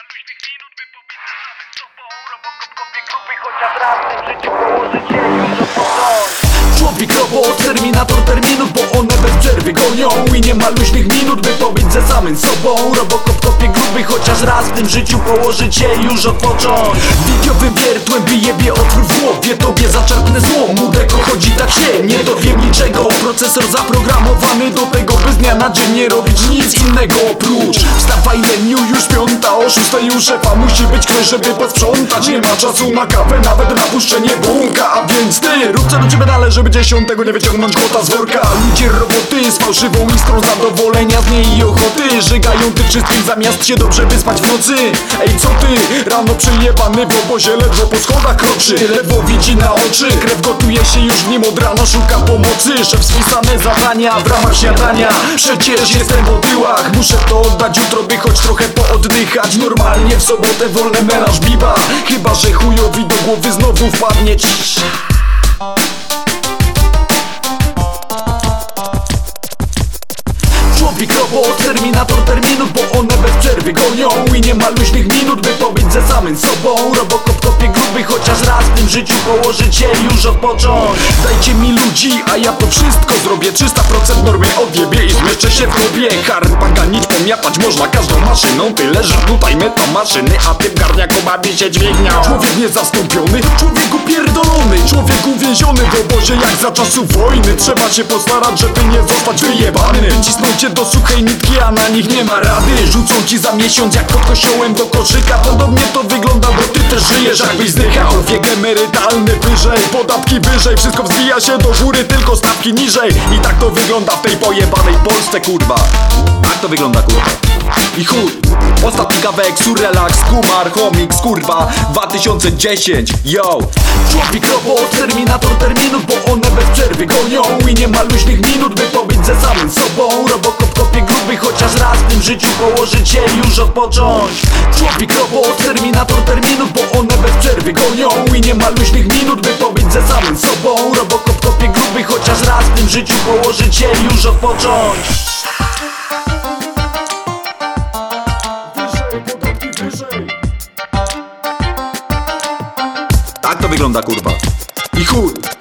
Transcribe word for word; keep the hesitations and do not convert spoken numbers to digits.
luźnych minut wypowiedz ze samym sobą. Robocop kopie grupy, chociaż raz w tym życiu położycie już odpocząć. Człowiek robot, terminator terminów, bo one bez przerwy gonią. I nie ma luźnych minut, by pobyć ze samym sobą. Robocop kopie gruby, chociaż raz w tym życiu położycie już odpocząć. Widiowym wiertłem wyjebie otwór w głowie, tobie zaczerpnę zło. Młodego chodzi tak się, nie dowiem niczego. Procesor zaprogramowany do tego, by z dnia na dzień nie robić nic innego oprócz wstawaj leniu, już piąta, o szóstej u szefa musi być ktoś, żeby posprzątać. Nie ma czasu na kawę, nawet na puszczenie błąka. A więc ty, rób co do ciebie dalej, żeby dziesiątego nie wyciągnąć kota z worka. Ludzie roboty z fałszywą iskrą zadowolenia z niej i ochoty żygają tych wszystkich zamiast się dobrze wyspać w nocy. Ej, co ty? Rano przyjebany w obozie ledwo po schodach kroczy, ledwo widzi na oczy. Krew gotuje się już w nim od rana, szuka pomocy. Szef spisane zadania w ramach śniadania. Przecież jestem po tyłach, muszę to oddać jutro, by choć trochę pooddychać. Normalnie w sobotę wolny melanż biba, chyba że chujowi do głowy znowu wpadnie. Ciii. Człowiek robot, terminator terminów, bo one bez przerwy gonią. I nie ma luźnych minut, by pobyć ze samym sobą. Robocop kopie gruby, chociaż raz w tym życiu położycie już odpocząć. Dajcie mi ludzi, a ja to wszystko zrobię. Trzysta procent normy odjebie i zmieszczę się w grobie. Hard paganić, pomiatać można każdą maszyną. Tyle, że tutaj meta maszyny, a ty w garniaku bawi się dźwignią. Człowiek niezastąpiony, człowiek upierdolony, człowiek uwięziony w obozie jak za czasów wojny. Trzeba się postarać, żeby nie zostać wyjebany. Cisną cię do suchej nitki, a na nich nie ma rady. Rzucą ci za miesiąc jak pod kościołem do koszyka. Podobnie to wygląda, bo ty też żyjesz jakbyś zdychał. Wiek emerytalny wyżej, podatki wyżej, wszystko wzbija się do góry, tylko stawki niżej. I tak to wygląda w tej pojebanej Polsce, kurwa. Tak to wygląda, kurwa. I chuj, ostatni kawałek, surrelax, kumar, homiks, kurwa, dwa tysiące dziesięć, yo. Człowiek robot, terminator terminów, bo one bez przerwy gonią. I nie ma luźnych minut, by pobyć ze samym sobą. Robocop kopie gruby, chociaż raz w tym życiu położycie już odpocząć. Człowiek robot, terminator terminów, bo one bez przerwy gonią. I nie ma luźnych minut, by pobyć ze samym sobą. Robocop kopie gruby, chociaż raz w tym życiu położycie już odpocząć. Tak to wygląda, kurwa. I chuj.